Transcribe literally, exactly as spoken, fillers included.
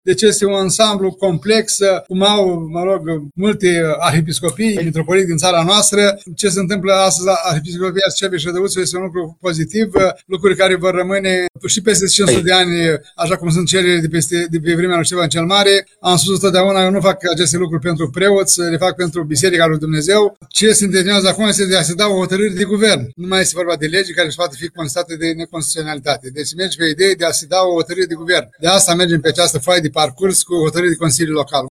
Deci este un ansamblu complex, cum au, mă rog, multe arhiepiscopii, mitropolii din țara noastră. Ce se întâmplă astăzi la Arhiepiscopia Arceveș Rădăuțu este un lucru pozitiv, lucruri care vor rămâne și peste cinci sute de ani, așa cum sunt cele de, peste, de pe vremea lui Ștefan cel Mare. Am spus totdeauna, eu nu fac aceste lucruri pentru preoți, le fac pentru Biserica lui Dumnezeu. Ce se intenționează acum este de a se da o hotărâre de guvern. Nu mai este vorba de legi care își poate fi constate de neconstituționalitate. Deci merge pe idee de a se da o hotărâre de guvern. De asta mergem pe această foaie de parcurs cu hotărâre de Consiliu Local.